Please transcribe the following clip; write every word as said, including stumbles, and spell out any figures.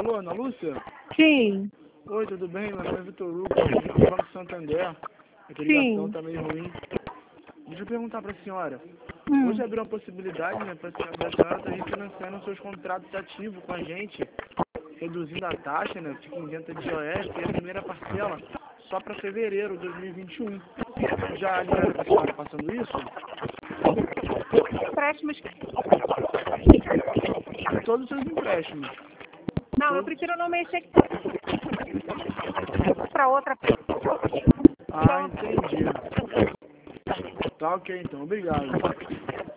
Alô, Ana Lúcia? Sim. Oi, tudo bem? Meu nome é Vitor Hugo, do Banco Santander. A ligação tá meio ruim. Deixa eu perguntar para a senhora. Hum. Hoje abriu uma possibilidade, né, para a senhora estar refinanciando seus contratos ativos com a gente, reduzindo a taxa, né, fica isenta de I O S e a primeira parcela só para fevereiro de dois mil e vinte e um. Já ligaram para a senhora passando isso? Empréstimos. Todos os seus empréstimos. Não, eu prefiro não mexer para outra pessoa. Ah, entendi. Tá ok então, obrigado.